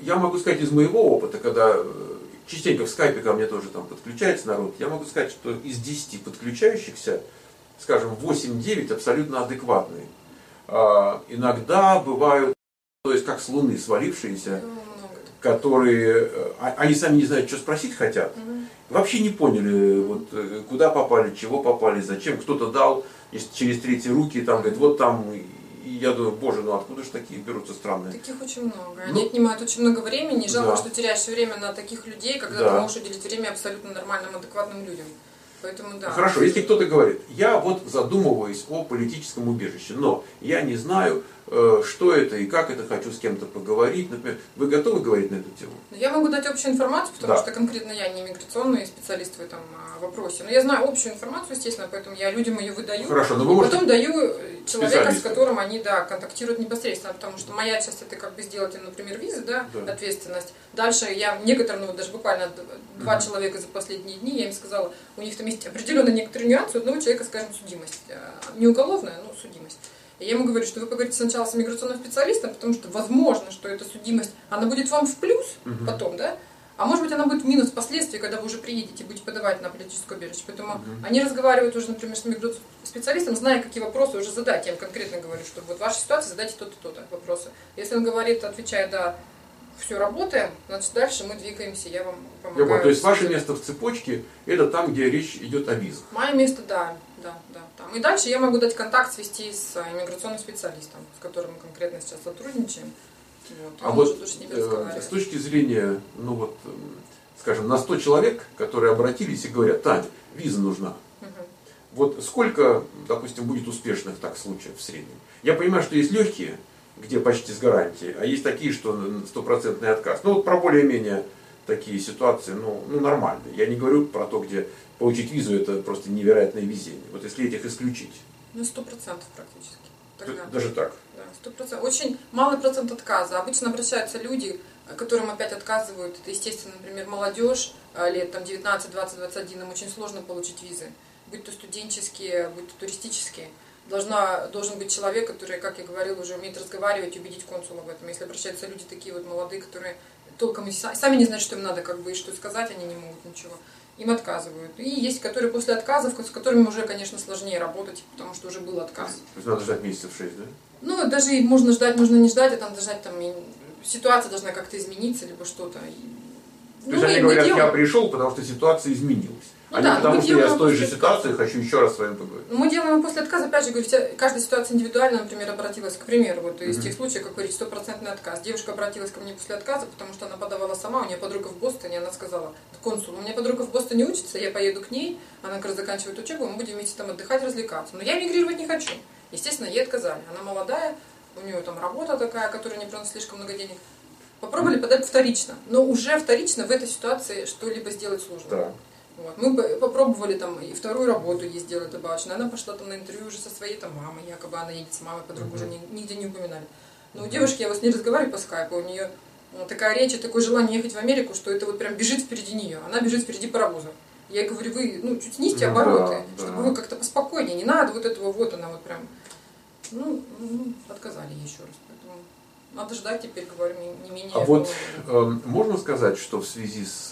я могу сказать из моего опыта, когда частенько в скайпе ко мне тоже там подключается народ, я могу сказать, что из 10 подключающихся, скажем, 8-9 абсолютно адекватные. Иногда бывают, то есть как с Луны свалившиеся, которые, они сами не знают, что спросить хотят, вообще не поняли, вот, куда попали, чего попали, зачем, кто-то дал, через третьи руки, там, говорит, вот там, и я думаю, боже, ну откуда же такие берутся странные? Таких очень много, они отнимают очень много времени, жалко, что теряешь все время на таких людей, когда ты можешь уделить время абсолютно нормальным, адекватным людям. Поэтому, да. Хорошо, если кто-то говорит, я вот задумываюсь о политическом убежище, но я не знаю, что это и как это, хочу с кем-то поговорить, например, вы готовы говорить на эту тему? Я могу дать общую информацию, потому что конкретно я не миграционный специалист в этом вопросе, но я знаю общую информацию, естественно, поэтому я людям ее выдаю. Хорошо, но вы можете... Потом даю человека, с которым они, контактируют непосредственно, потому что моя часть это как бы сделать им, например, визы, ответственность. Дальше я некоторым, даже буквально 2 человека за последние дни, я им сказала, у них там есть определенно некоторые нюансы, у одного человека, скажем, судимость, не уголовная, но судимость. И я ему говорю, что вы поговорите сначала с миграционным специалистом, потому что возможно, что эта судимость, она будет вам в плюс потом, а может быть она будет в минус впоследствии, когда вы уже приедете и будете подавать на политическое убежище. Поэтому они разговаривают уже, например, с миграционным специалистом, зная, какие вопросы уже задать. Я им конкретно говорю, что вот в вашей ситуации задайте то-то, то-то вопросы. Если он говорит, отвечает, да, все, работаем, значит дальше мы двигаемся, я вам помогаю. То есть ваше место в цепочке, это там, где речь идет о визах? Мое место, да, там. И дальше я могу дать контакт, свести с иммиграционным специалистом, с которым мы конкретно сейчас сотрудничаем. С точки зрения, скажем, на 100 человек, которые обратились и говорят, Таня, виза нужна. Вот сколько, допустим, будет успешных так случаев в среднем? Я понимаю, что есть легкие, где почти с гарантией, а есть такие, что стопроцентный отказ. Про более-менее такие ситуации, нормальные. Я не говорю про то, где получить визу это просто невероятное везение. Вот если этих исключить. 100% практически. Тогда. Даже так? Да, 100%. Очень малый процент отказа. Обычно обращаются люди, которым опять отказывают. Это, естественно, например, молодежь, лет 19, 20, 21, им очень сложно получить визы. Будь то студенческие, будь то туристические. Должен быть человек, который, как я говорила, уже умеет разговаривать и убедить консула в этом. Если обращаются люди такие вот молодые, которые толком сами не знают, что им надо, и что сказать, они не могут ничего. Им отказывают. И есть, которые после отказов, с которыми уже, конечно, сложнее работать, потому что уже был отказ. То есть надо ждать месяцев 6, да? Даже можно ждать, можно не ждать, а там ждать, ситуация должна как-то измениться, либо что-то. То есть они говорят, я пришел, потому что ситуация изменилась. Потому что я с той же ситуацией хочу еще раз с вами поговорить. Мы делаем после отказа, опять же, говорю, каждая ситуация индивидуально, например, обратилась, к примеру, из тех случаев, как говорить, стопроцентный отказ. Девушка обратилась ко мне после отказа, потому что она подавала сама, у нее подруга в Бостоне, она сказала, консул, у меня подруга в Бостоне учится, я поеду к ней, она как раз заканчивает учебу, мы будем вместе там отдыхать, развлекаться. Но я мигрировать не хочу. Естественно, ей отказали. Она молодая, у нее там работа такая, которая не приносит слишком много денег. Попробовали подать вторично, но уже вторично в этой ситуации что-либо сделать сложно. Да. Мы попробовали и вторую работу ей сделать добавочную. Она пошла на интервью уже со своей мамой, якобы она едет с мамой, подругу уже нигде не упоминали. Но у девушки, я с ней разговариваю по скайпу, у нее такая речь и такое желание ехать в Америку, что это вот прям бежит впереди нее. Она бежит впереди паровоза. Я ей говорю, вы чуть снизьте обороты, чтобы вы как-то поспокойнее, не надо вот этого, она вот прям. Отказали ей еще раз. Поэтому надо ждать теперь, говорю, не менее. Можно сказать, что в связи с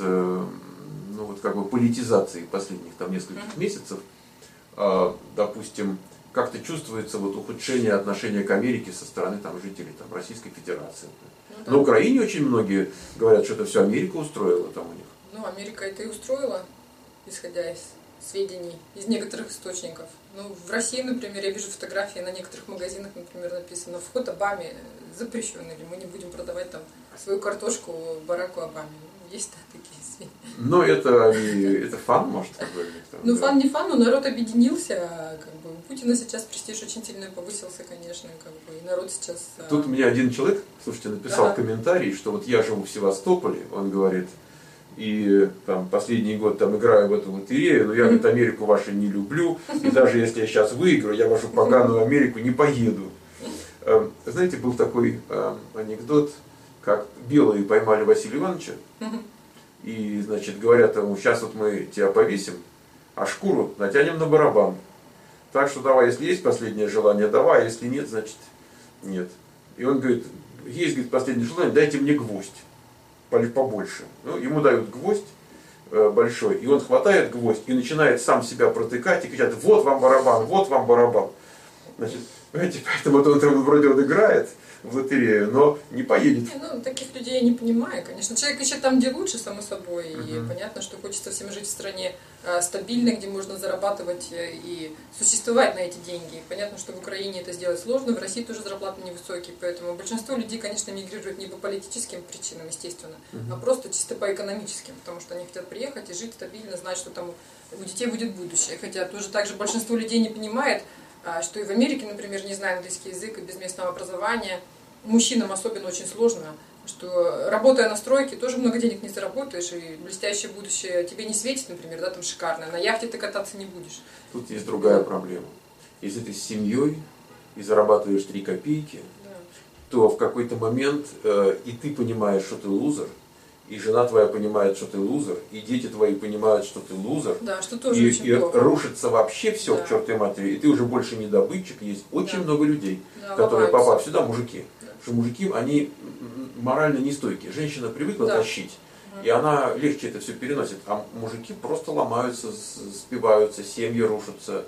политизацией последних нескольких месяцев, допустим, как-то чувствуется ухудшение отношения к Америке со стороны жителей Российской Федерации. На Украине очень многие говорят, что это все Америка устроила там у них. Америка это и устроила, исходя из сведений, из некоторых источников. В России, например, я вижу фотографии на некоторых магазинах, например, написано «Вход Обаме запрещен», или «Мы не будем продавать свою картошку Бараку Обаме». Есть такие сведения. Но это фан, может, быть? Фан не фан, но народ объединился. У Путина сейчас престиж очень сильно повысился, конечно, и народ сейчас... Тут мне один человек, слушайте, написал комментарий, что вот я живу в Севастополе, он говорит, и последний год играю в эту лотерею, но я, говорит, Америку вашу не люблю, и даже если я сейчас выиграю, я в вашу поганую Америку не поеду. Знаете, был такой анекдот, как белые поймали Василия Ивановича, и, говорят ему, сейчас вот мы тебя повесим, а шкуру натянем на барабан. Так что давай, если есть последнее желание, давай, если нет, значит нет. И он говорит, есть, последнее желание, дайте мне гвоздь. побольше. Ну, ему дают гвоздь большой, и он хватает гвоздь и начинает сам себя протыкать и кричат: вот вам барабан, вот вам барабан. Значит, понимаете, поэтому он вроде он играет в лотерею, но не поедет. Ну, таких людей я не понимаю, конечно. Человек ищет там, где лучше, само собой. И понятно, что хочется всем жить в стране стабильной, где можно зарабатывать и существовать на эти деньги. И понятно, что в Украине это сделать сложно, в России тоже зарплаты невысокие. Поэтому большинство людей, конечно, мигрируют не по политическим причинам, естественно, а просто чисто по экономическим. Потому что они хотят приехать и жить стабильно, знать, что там у детей будет будущее. Хотя тоже также большинство людей не понимает, что и в Америке, например, не зная английский язык и без местного образования, мужчинам особенно очень сложно, что работая на стройке, тоже много денег не заработаешь, и блестящее будущее тебе не светит, например, да, там шикарное, на яхте ты кататься не будешь. Тут есть другая проблема. Если ты с семьей и зарабатываешь 3 копейки, то в какой-то момент и ты понимаешь, что ты лузер, и жена твоя понимает, что ты лузер, и дети твои понимают, что ты лузер, да, что тоже очень и плохо. Рушится вообще все к чертовой матери, и ты уже больше не добытчик. Есть очень много людей, которые, ломаются. попав сюда, мужики, что мужики, они морально нестойкие. Женщина привыкла тащить, и она легче это все переносит, а мужики просто ломаются, спиваются, семьи рушатся,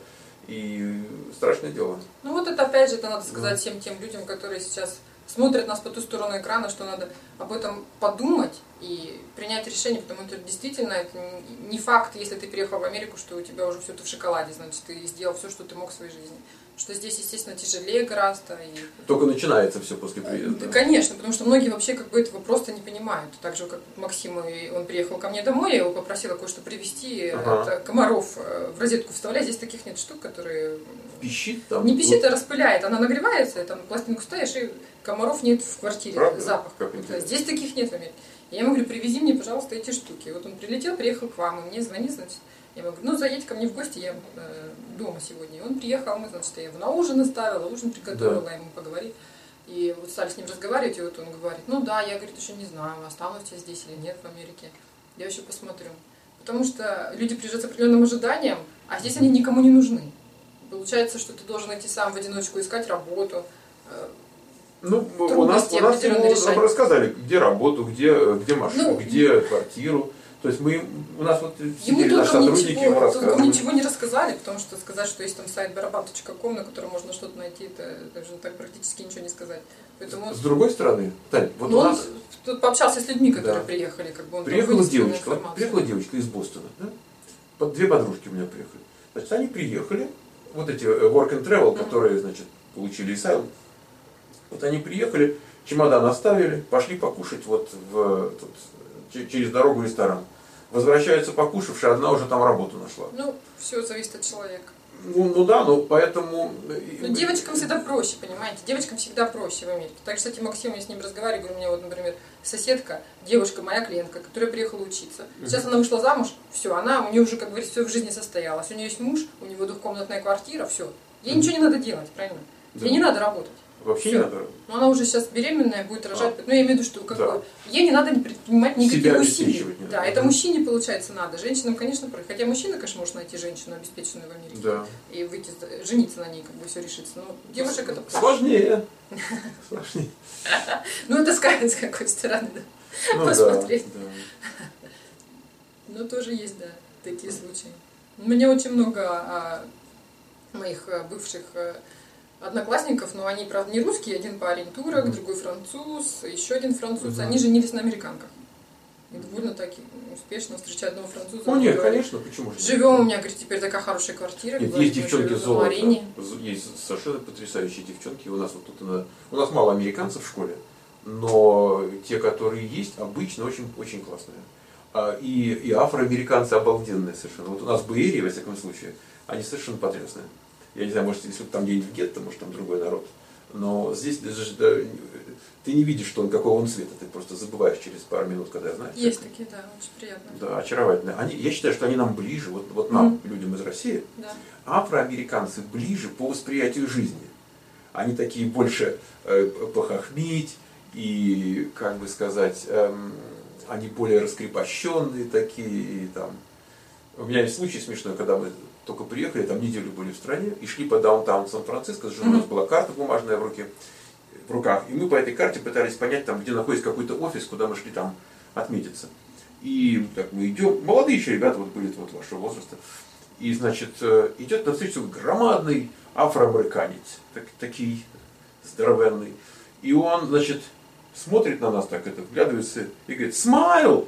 и страшное дело. Ну вот это опять же, это надо сказать всем тем людям, которые сейчас смотрят нас по ту сторону экрана, что надо об этом подумать и принять решение, потому что действительно это не факт, если ты переехал в Америку, что у тебя уже все это в шоколаде, значит, ты сделал все, что ты мог в своей жизни. Что здесь, естественно, тяжелее гораздо. И... Только начинается все после приезда. Да, конечно, потому что многие вообще как бы этого просто не понимают. Так же, как Максим, он приехал ко мне домой, я его попросила кое-что привезти от комаров в розетку вставлять. Здесь таких нет штук, которые... Пищит там? Не пищит, а распыляет. Она нагревается, там пластинку ставишь, и комаров нет в квартире. Правда? Запах. Здесь таких нет в Америке. Я ему говорю: привези мне, пожалуйста, эти штуки. Вот он прилетел, приехал к вам, и мне звонит, значит, я ему говорю: ну, заедь ко мне в гости, я дома сегодня. И он приехал, мы, значит, я его на ужин оставила, ужин приготовила, ему поговорить. И вот стали с ним разговаривать, и вот он говорит: ну да, я, говорит, еще не знаю, останусь я здесь или нет в Америке. Я еще посмотрю. Потому что люди приезжают с определенным ожиданием, а здесь они никому не нужны. Получается, что ты должен идти сам в одиночку, искать работу. Ну, у нас нам рассказали, где работу, где машину, где квартиру. То есть у нас вот сидели наши сотрудники, ему рассказывали. Толком ничего не рассказали, потому что сказать, что есть там сайт барабан.ком, на котором можно что-то найти, это даже так практически ничего не сказать. Поэтому... С другой стороны, Тань, вот у нас... Тут пообщался с людьми, которые приехали, как бы он приехала девочка из Бостона, да? 2 подружки у меня приехали. Значит, они приехали, вот эти work and travel, которые, значит, получили asylum. Вот они приехали, чемодан оставили, пошли покушать вот через дорогу в ресторан. Возвращаются покушавшие, одна уже там работу нашла. Ну, все зависит от человека. Ну да, но поэтому... Но девочкам всегда проще, понимаете? Девочкам всегда проще в Америке. Так, кстати, Максим, я с ним разговариваю, говорю, у меня вот, например, соседка, девушка, моя клиентка, которая приехала учиться. Сейчас она вышла замуж, все, у нее уже, как говорится, все в жизни состоялось. У нее есть муж, у него 2-комнатная квартира, все. Ей ничего не надо делать, правильно? Ей не надо работать. Вообще не надо. Но она уже сейчас беременная, будет рожать. Ну, я имею в виду, что как бы, ей не надо предпринимать никаких усилий. Да, это мужчине, получается, надо. Женщинам, конечно, хотя мужчина, конечно, может найти женщину, обеспеченную в Америке. Да. И выйти, жениться на ней, как бы все решится. Но девушек это... Сложнее. Ну, это сказать, с какой стороны, да. Посмотреть. Но тоже есть, да, такие случаи. У меня очень много моих бывших одноклассников, но они, правда, не русские, один парень турок, другой француз, еще один француз, они женились на американках. И довольно так успешно встречаю одного француза. Ну нет, конечно, почему же? Живем, у меня, говорит, теперь такая хорошая квартира. Нет, есть девчонки золота, есть совершенно потрясающие девчонки. У нас вот тут у нас мало американцев в школе, но те, которые есть, обычно очень, очень классные. И афроамериканцы обалденные совершенно. Вот у нас в Бэй-Эрии, во всяком случае, они совершенно потрясные. Я не знаю, может, если там где-нибудь в гетто, может, там другой народ. Но здесь даже ты не видишь, что какого он цвета. Ты просто забываешь через пару минут, когда знаешь. Есть такие, да, очень приятно. Да, очаровательно. Я считаю, что они нам ближе, вот нам, людям из России. Да. Афроамериканцы ближе по восприятию жизни. Они такие больше похохмить и, как бы сказать, они более раскрепощенные такие. И, там. У меня есть случай смешной, когда мы только приехали, там неделю были в стране, и шли по даунтауну Сан-Франциско, у нас была карта бумажная в руках, и мы по этой карте пытались понять, там, где находится какой-то офис, куда мы шли там отметиться. И так мы идем, молодые еще ребята вот были вот вашего возраста, и, значит, идет навстречу громадный афроамериканец, такой здоровенный. И он, значит, смотрит на нас так, вглядывается и говорит: «Смайл!»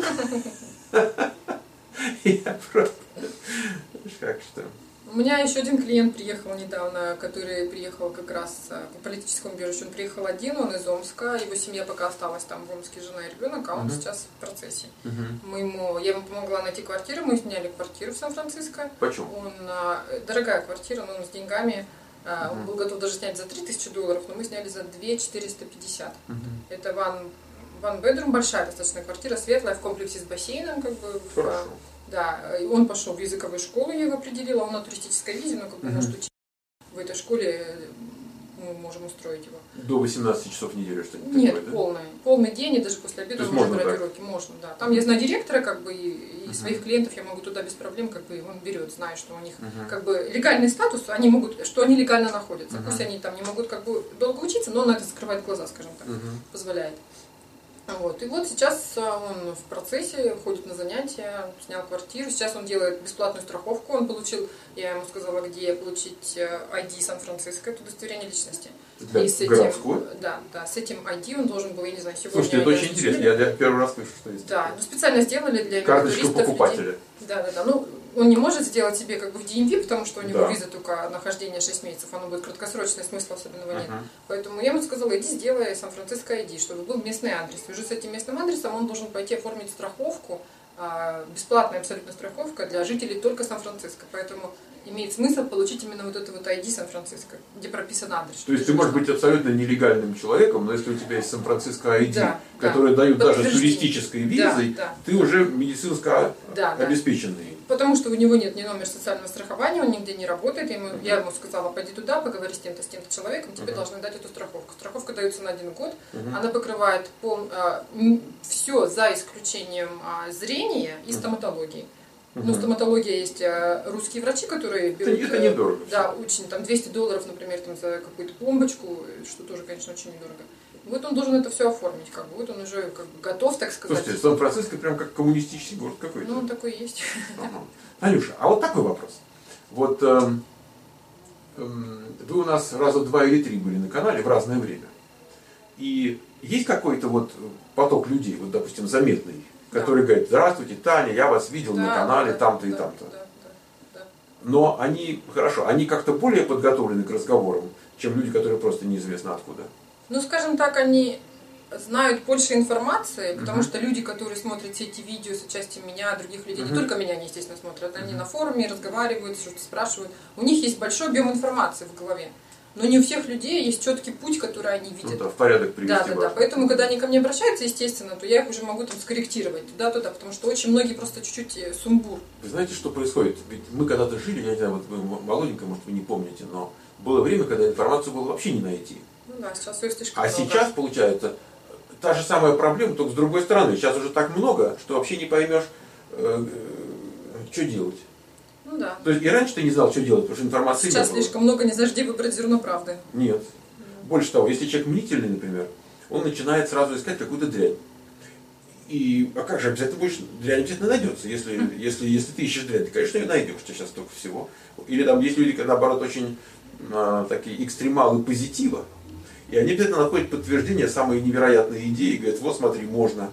Я просто... Как что? У меня еще один клиент приехал недавно, который приехал как раз по политическому убежищу. Он приехал один, он из Омска, его семья пока осталась там в Омске, жена и ребенок, а он сейчас в процессе. Я ему помогла найти квартиру, мы сняли квартиру в Сан-Франциско. Почему? Дорогая квартира, но он с деньгами. Он был готов даже снять за $3000, но мы сняли за 2450. Это one bedroom, большая достаточно квартира, светлая, в комплексе с бассейном, как бы. Хорошо. Да, и он пошел в языковую школу, я его определила, он на туристической визе, но как бы может учиться в этой школе, мы можем устроить его. До 18 часов в неделю что-нибудь Нет, такое, да? полный день, и даже после обеда он может брать уроки. Можно, да. Там я знаю директора, как бы, и своих клиентов я могу туда без проблем, как бы, он берет, зная, что у них, как бы, легальный статус, они могут, что они легально находятся. Пусть они там не могут, как бы, долго учиться, но он на это закрывает глаза, скажем так, позволяет. Вот. И вот сейчас он в процессе, ходит на занятия, снял квартиру. Сейчас он делает бесплатную страховку. Он получил, я ему сказала, где получить ID Сан-Франциско, это удостоверение личности. Для и с городской? этим, да, с этим ID он должен был, я не знаю, сегодня... Слушайте, это очень интересно, я первый раз слышу, что есть. Да, специально сделали для карточку покупателя. Людей. Да. Ну, он не может сделать себе как бы в DMV, потому что у него виза только нахождение 6 месяцев, оно будет краткосрочное, смысла особенного нет. Поэтому я ему сказала: иди сделай Сан-Франциско ID, чтобы был местный адрес. И уже с этим местным адресом он должен пойти оформить страховку, бесплатная абсолютно страховка для жителей только Сан-Франциско. Поэтому имеет смысл получить именно вот это вот ID Сан-Франциско, где прописан адрес. То есть ты можешь быть абсолютно нелегальным человеком, но если у тебя есть Сан-Франциско ID, которое дают даже с туристической визой, ты уже медицинско обеспеченный. Потому что у него нет ни номера социального страхования, он нигде не работает. Я ему сказала: пойди туда, поговори с тем-то человеком, тебе должны дать эту страховку. Страховка дается на 1 год, она покрывает все за исключением зрения и стоматологии. Ну, стоматология есть русские врачи, которые берут... Это недорого. Да, очень, там $200, например, там, за какую-то пломбочку, что тоже, конечно, очень недорого. Вот он должен это все оформить, как бы. Вот он уже как бы готов, так сказать. Слушайте, Сан-Франциско прям как коммунистический город какой-то. Ну, он такой и есть. Танюша, а вот такой вопрос. Вот вы у нас раза 2 или 3 были на канале в разное время. И есть какой-то вот поток людей, вот, допустим, заметный, который говорит: здравствуйте, Таня, я вас видел на канале там-то и там-то. Но они, хорошо, они как-то более подготовлены к разговорам, чем люди, которые просто неизвестно откуда. Ну, скажем так, они знают больше информации, потому что люди, которые смотрят все эти видео с участием меня, других людей, не только меня они, естественно, смотрят, они на форуме разговаривают, что-то спрашивают. У них есть большой объем информации в голове. Но не у всех людей есть четкий путь, который они видят. Ну, да, в порядок привести. Да. Поэтому, когда они ко мне обращаются, естественно, то я их уже могу там скорректировать туда-туда, потому что очень многие просто чуть-чуть сумбур. Вы знаете, что происходит? Ведь мы когда-то жили, я не знаю, вот вы молоденькая, может, вы не помните, но было время, когда информацию было вообще не найти. Ну да, сейчас все слишком много. А сейчас, получается, та же самая проблема, только с другой стороны. Сейчас уже так много, что вообще не поймешь, что делать. Ну да. То есть и раньше ты не знал, что делать, потому что информации сейчас не было. Слишком много, не знаешь, где выбрать зерно правды. Нет. Больше того, если человек мнительный, например, он начинает сразу искать какую-то дрянь. А как же, обязательно дрянь обязательно найдется. Если ты ищешь дрянь, ты, конечно, ее найдешь. У тебя сейчас столько всего. Или там есть люди, наоборот, очень такие экстремалы позитива. И они обязательно находят подтверждение самой невероятной идеи и говорят: вот смотри, можно.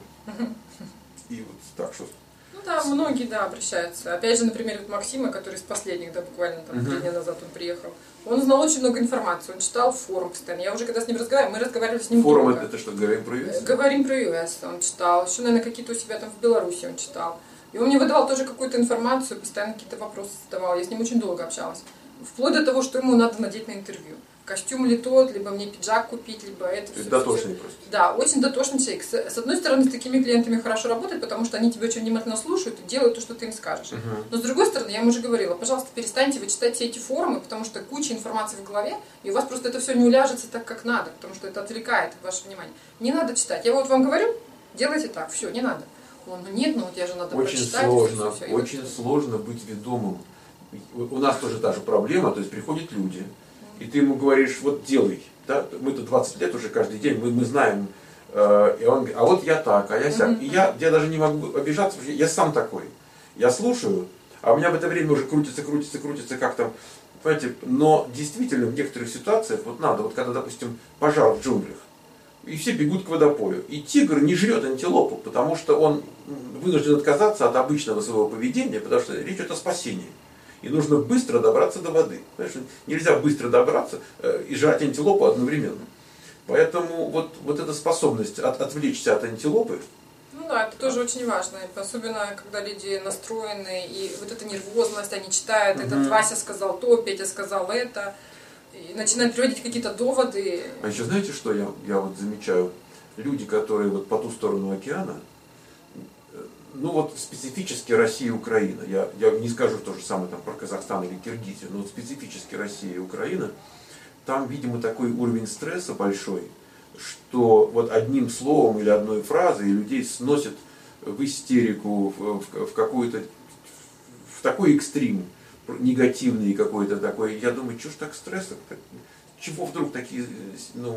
И вот так что... Да, многие, обращаются. Опять же, например, вот Максима, который из последних, буквально там 3 дня назад он приехал. Он узнал очень много информации, он читал форум постоянно. Я уже когда с ним разговаривала, мы разговаривали с ним форум долго. Это что, говорим про ЮС? Говорим про ЮС, он читал. Еще, наверное, какие-то у себя там в Беларуси он читал. И он мне выдавал тоже какую-то информацию, постоянно какие-то вопросы задавал. Я с ним очень долго общалась. Вплоть до того, что ему надо надеть на интервью. Костюм ли тот, либо мне пиджак купить, либо это все. Дотошный просто. Да, очень дотошный человек. С одной стороны, с такими клиентами хорошо работать, потому что они тебя очень внимательно слушают и делают то, что ты им скажешь. Но с другой стороны, я ему уже говорила: пожалуйста, перестаньте вы читать все эти форумы, потому что куча информации в голове, и у вас просто это все не уляжется так, как надо, потому что это отвлекает ваше внимание. Не надо читать. Я вот вам говорю, делайте так, все, не надо. Он: ну нет, вот я же надо прочитать. Очень сложно быть ведомым. У нас тоже та же проблема, то есть приходят люди, и ты ему говоришь: вот делай. Да? Мы-то 20 лет уже каждый день, мы знаем И он говорит, а вот я так, а я сяк. И я даже не могу обижаться, потому что я сам такой. Я слушаю, а у меня в это время уже крутится, как там, понимаете, но действительно в некоторых ситуациях вот надо, вот когда, допустим, пожар в джунглях, и все бегут к водопою, и тигр не жрет антилопу, потому что он вынужден отказаться от обычного своего поведения, потому что речь идет о спасении. И нужно быстро добраться до воды. Понимаешь, нельзя быстро добраться и жрать антилопу одновременно. Поэтому вот эта способность отвлечься от антилопы. Ну да, это тоже очень важно. Особенно, когда люди настроены, и вот эта нервозность, они читают, этот Вася сказал то, Петя сказал это, и начинают приводить какие-то доводы. А еще знаете, что я вот замечаю? Люди, которые вот по ту сторону океана, ну вот специфически Россия и Украина, я не скажу то же самое там, про Казахстан или Киргизию, но вот специфически Россия и Украина, там, видимо, такой уровень стресса большой, что вот одним словом или одной фразой людей сносит в истерику, в какую-то, в такой экстрим, негативный какой-то такой. Я думаю, что ж так стресса, чего вдруг такие, ну,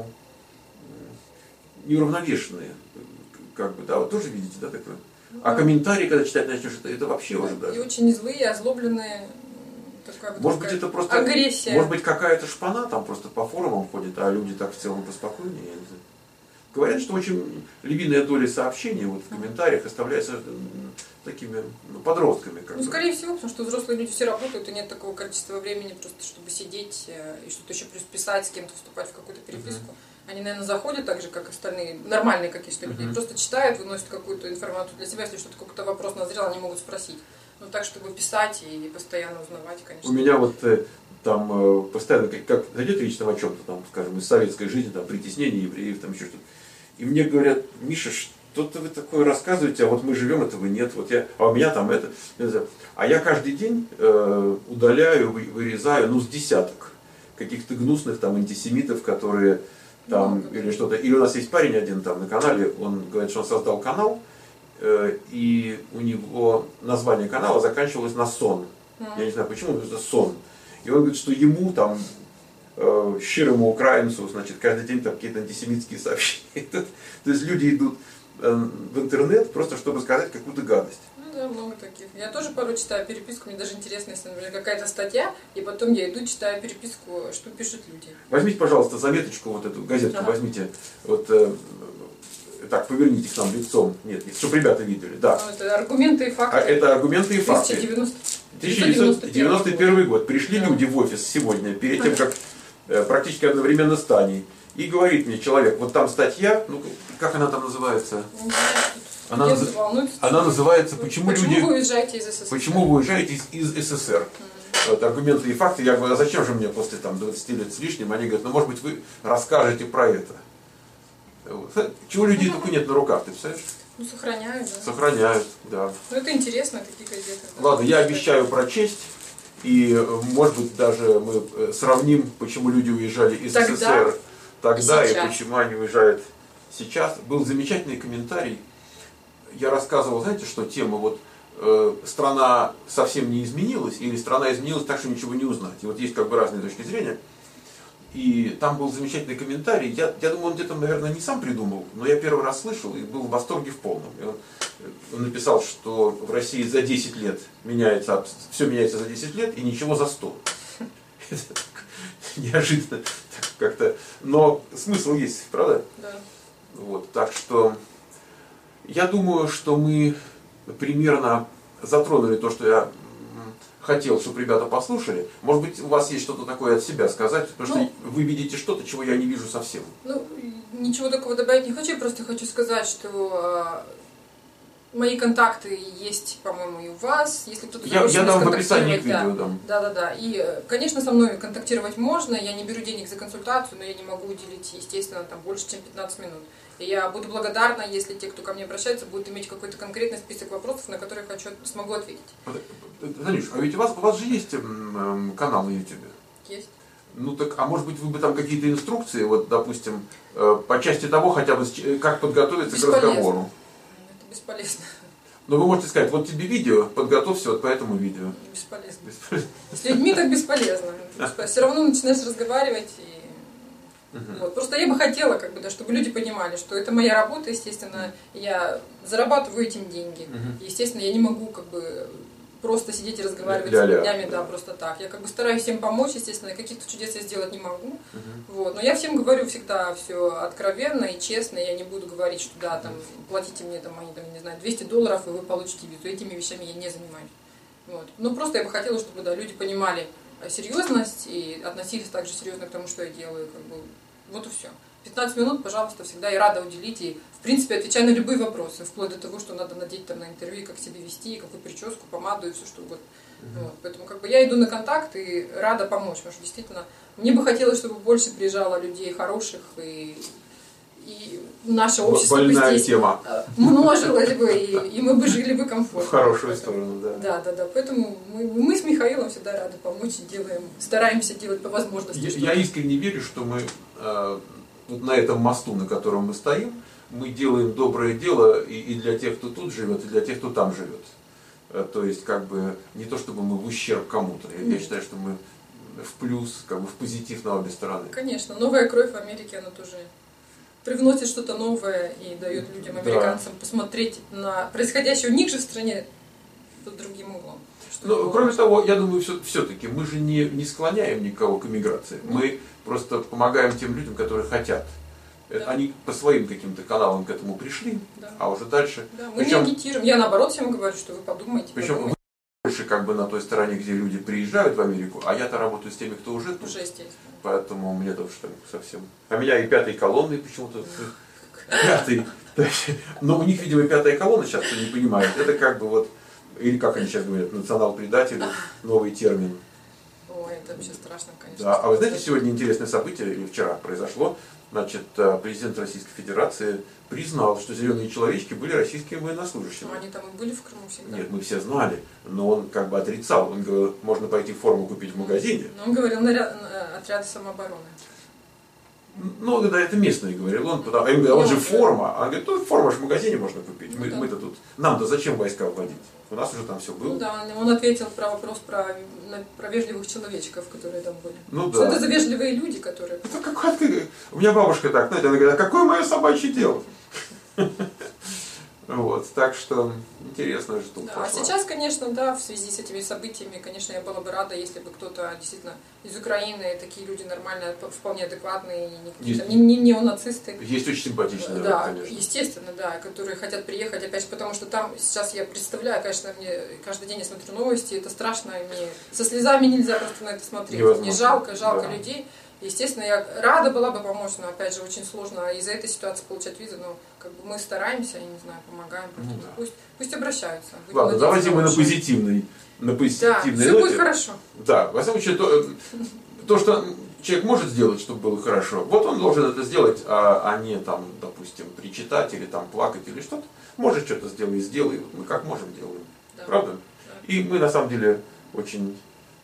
неуравновешенные, как бы, да, вот тоже видите, да, такое. А комментарии, когда читать начнешь, это вообще уже даже. И очень злые, озлобленные. Может быть, это просто агрессия. Может быть, какая-то шпана там просто по форумам ходит, а люди так в целом поспокойнее, я не знаю. Говорят, что очень львиная доля сообщений вот в комментариях оставляется такими подростками. Ну, скорее всего, потому что взрослые люди все работают, и нет такого количества времени просто, чтобы сидеть и что-то еще плюс писать, с кем-то вступать в какую-то переписку. Они, наверное, заходят так же, как остальные, нормальные какие-то люди, просто читают, выносят какую-то информацию для себя, если что-то какой-то вопрос назрел, они могут спросить. Ну, так, чтобы писать и постоянно узнавать, конечно. У меня вот там постоянно, как зайдет речь там о чем-то, там, скажем, из советской жизни, там, притеснение евреев, там еще что-то. И мне говорят, Миша, что-то вы такое рассказываете, а вот мы живем, этого нет, вот а у меня там это. А я каждый день удаляю, вырезаю, ну, с десяток каких-то гнусных там антисемитов, которые там, или что-то. Или у нас есть парень один там на канале, он говорит, что он создал канал, и у него название канала заканчивалось на сон. Я не знаю почему, это сон. И он говорит, что ему там, щирому украинцу, значит, каждый день там какие-то антисемитские сообщения. То есть люди идут в интернет просто чтобы сказать какую-то гадость. Ну да, много таких. Я тоже порой читаю переписку, мне даже интересно, если, например, какая-то статья, и потом я иду, читаю переписку, что пишут люди. Возьмите, пожалуйста, заметочку, вот эту газетку возьмите, вот так, поверните к нам лицом. Нет, чтобы ребята видели. Да. Ну, это аргументы и факты. Это аргументы и факты. 1991 год. Пришли люди в офис сегодня, перед тем, как практически одновременно с Таней. И говорит мне человек, вот там статья, ну как она там называется? Она называется «Почему вы уезжаете из СССР?» Почему вы уезжаете из СССР? Вот, аргументы и факты. Я говорю, а зачем же мне после там, 20 лет с лишним? Они говорят, ну может быть вы расскажете про это. Вот. Чего людей только нет на руках, ты представляешь? Ну, сохраняют, да. Сохраняют, да. Ну, это интересно, такие газеты. Ладно, я обещаю прочесть, и, может быть, даже мы сравним, почему люди уезжали из СССР тогда и почему они уезжают сейчас. Был замечательный комментарий. Я рассказывал, знаете, что тема вот страна совсем не изменилась, или страна изменилась так, что ничего не узнать. И вот есть как бы разные точки зрения. И там был замечательный комментарий. Я думаю, он где-то, наверное, не сам придумал, но я первый раз слышал и был в восторге в полном. И он написал, что в России за 10 лет все меняется за 10 лет и ничего за 100. Это неожиданно как-то. Но смысл есть, правда? Да. Вот, так что я думаю, что мы примерно затронули то, что я хотел, чтобы ребята послушали. Может быть, у вас есть что-то такое от себя сказать, потому что вы видите что-то, чего я не вижу совсем. Ну, ничего такого добавить не хочу, просто хочу сказать, что мои контакты есть, по-моему, и у вас. Если кто-то я дам в описании к видео. Да. И, конечно, со мной контактировать можно. Я не беру денег за консультацию, но я не могу уделить, естественно, там больше, чем 15 минут. И я буду благодарна, если те, кто ко мне обращается, будут иметь какой-то конкретный список вопросов, на которые смогу ответить. Танюш, а ведь у вас же есть канал на YouTube? Есть. Ну так, а может быть вы бы там какие-то инструкции, вот, допустим, по части того, хотя бы как подготовиться к разговору? Это бесполезно. Но вы можете сказать, вот тебе видео, подготовься вот по этому видео. Бесполезно. С людьми так бесполезно. Все равно начинаешь разговаривать и Вот. Просто я бы хотела, как бы, да, чтобы люди понимали, что это моя работа, естественно, я зарабатываю этим деньги. Естественно, я не могу как бы просто сидеть и разговаривать с людьми, да, просто так. Я как бы стараюсь всем помочь, естественно, каких-то чудес я сделать не могу. Вот. Но я всем говорю всегда все откровенно и честно. Я не буду говорить, что да, там, платите мне там, они, там, не знаю, $200, и вы получите визу. Этими вещами я не занимаюсь. Вот. Ну, просто я бы хотела, чтобы да, люди понимали серьезность и относились также серьезно к тому, что я делаю. Как бы. Вот и все. 15 минут, пожалуйста, всегда я рада уделить. И, в принципе, отвечаю на любые вопросы, вплоть до того, что надо надеть там на интервью, как себя вести, какую прическу, помаду и все что угодно. Вот. Поэтому как бы я иду на контакт и рада помочь, потому что действительно мне бы хотелось, чтобы больше приезжало людей хороших и наше общество больная бы здесь тема. Множилось бы, и мы бы жили бы комфортно. В хорошую сторону, да. Да. Поэтому мы с Михаилом всегда рады помочь и делаем, стараемся делать по возможности. Я искренне верю, что мы вот на этом мосту, на котором мы стоим, мы делаем доброе дело и для тех, кто тут живет, и для тех, кто там живет. То есть, как бы, не то чтобы мы в ущерб кому-то. Я считаю, что мы в плюс, как бы в позитив на обе стороны. Конечно, новая кровь в Америке, она тоже привносит что-то новое и дает людям, американцам, посмотреть на происходящее у них же в стране под другим углом. Но, кроме того, я думаю, все-таки мы же не склоняем никого к эмиграции. Мы просто помогаем тем людям, которые хотят. Да. Они по своим каким-то каналам к этому пришли, а уже дальше. Да, мы не агитируем. Я наоборот всем говорю, что вы подумайте. Причем вы больше как бы на той стороне, где люди приезжают в Америку, а я-то работаю с теми, кто уже тут. Уже естественно. Поэтому мне тоже совсем. А меня и пятой колонной почему-то. Пятый. Но у них, видимо, пятая колонна сейчас, кто не понимает. Это как бы вот, или как они сейчас говорят, национал-предатель, новый термин. Ой, это вообще страшно, конечно. Да. А вы знаете, сегодня интересное событие, или вчера произошло. Значит, президент Российской Федерации признал, что зеленые человечки были российскими военнослужащими. Они там и были в Крыму всегда? Нет, мы все знали, но он как бы отрицал. Он говорил, можно пойти форму купить в магазине. Но он говорил на отряды самообороны. Ну, да, это местные говорил он, потому, он же форма. Он говорит, ну, форма же в магазине можно купить. Мы-то тут, нам-то зачем войска вводить? У нас уже там все было. Ну да, он ответил про вопрос про вежливых человечков, которые там были. Ну, что да. это за вежливые люди, которые... У меня бабушка так, знаете, она говорит, а какое мое собачье дело? Вот, так что интересная штука. Да, а сейчас, конечно, да, в связи с этими событиями, конечно, я была бы рада, если бы кто-то действительно из Украины, такие люди нормальные, вполне адекватные, не неонацисты. Есть очень симпатичные, да, конечно. Естественно, да, которые хотят приехать, опять же, потому что там сейчас я представляю, конечно, мне каждый день я смотрю новости, это страшно, мне со слезами нельзя просто на это смотреть. Невозможно. Мне жалко да. людей. Естественно, я рада была бы помочь, но опять же очень сложно из-за этой ситуации получать визу, но как бы мы стараемся, я не знаю, помогаем, да. пусть обращаются. Ладно, давайте мы на позитивной да, все будет хорошо. Да, во всяком случае, то, что человек может сделать, чтобы было хорошо, вот он должен это сделать, а не там, допустим, причитать или там плакать или что-то. Может что-то сделай, вот мы как можем делаем. Да. Правда? Да. И мы на самом деле очень,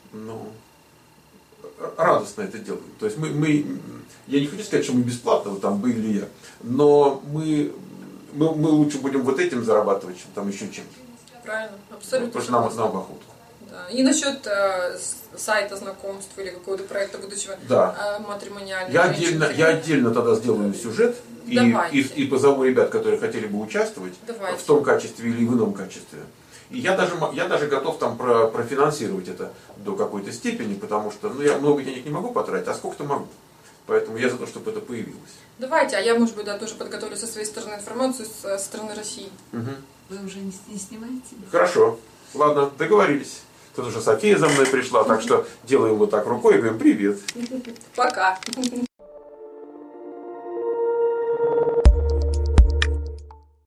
радостно это делаем. То есть я не хочу сказать, что мы бесплатно вот там были я, но мы лучше будем вот этим зарабатывать, чем там еще чем-то. Правильно, абсолютно. Потому что нам в охоту. Да. И насчет сайта знакомств или какого-то проекта будущего матримониального. Я отдельно тогда сделаю сюжет и позову ребят, которые хотели бы участвовать в том качестве или в ином качестве. И я даже готов там профинансировать это до какой-то степени, потому что я много денег не могу потратить, а сколько-то могу. Поэтому я за то, чтобы это появилось. Давайте, а я, может быть, тоже подготовлю со своей стороны информацию со стороны России. Угу. Вы уже не снимаете? Хорошо. Ладно, договорились. Тут уже София за мной пришла, так что делаем вот так рукой и говорим привет. Пока.